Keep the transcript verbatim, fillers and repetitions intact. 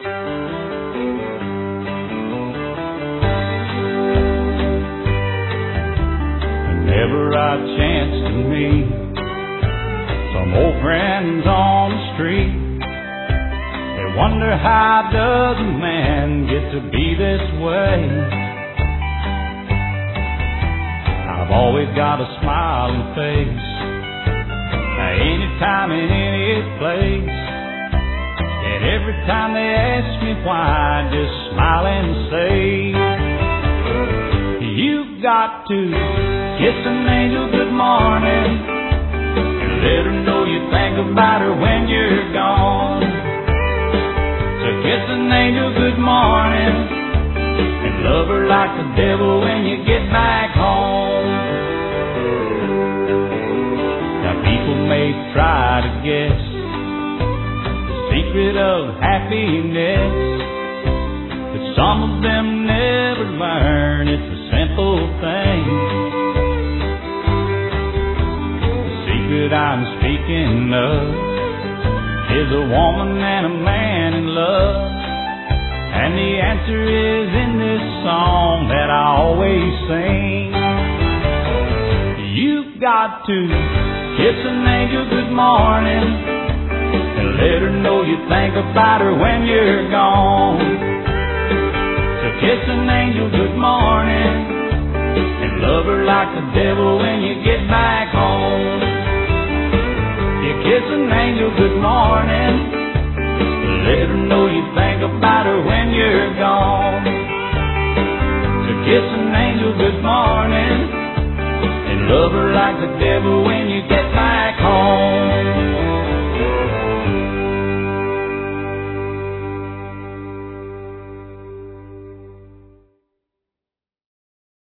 Whenever I chance to meet some old friends on the street, they wonder how does a man get to be this way. I've always got a smiling face, anytime in any place, and every time they ask me why, I just smile and say, you've got to kiss an angel good morning and let her know you think about her when you're gone. So kiss an angel good morning and love her like the devil when you get back home. Now people may try to guess the secret of happiness, but some of them never learn it's a simple thing. That I'm speaking of is a woman and a man in love, and the answer is in this song that I always sing. You've got to kiss an angel good morning and let her know you think about her when you're gone. So kiss an angel good morning and love her like the devil when you get back home. Kiss an angel good morning, let her know you think about her when you're gone. So kiss an angel good morning and love her like the devil when you get back